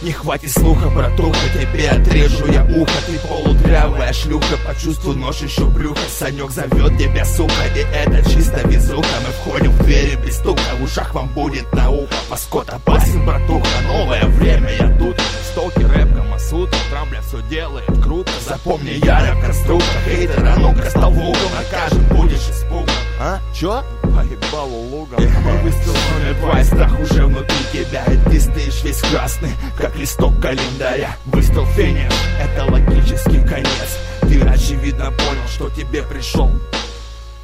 Не хватит слуха, братуха, тебе отрежу я ухо. Ты полудрявая шлюха, почувствуй нож еще брюха. Санек зовет тебя, сука, и это чисто везуха. Мы входим в двери без стука, в ушах вам будет наука. Паскот опасен, братуха, новое время, я тут. Сталкер, рэп, камасутра, трамбля все делает круто. Запомни, я рэп-конструктор, хейтера, ну-ка стал в угол. Накажем, будешь испуган. А? Чё? Поебалу лугом. Выстрел номер 2, и страх уже внутри тебя. И ты стоишь весь красный, как листок календаря. Выстрел феникс, это логический конец. Ты очевидно понял, что тебе пришел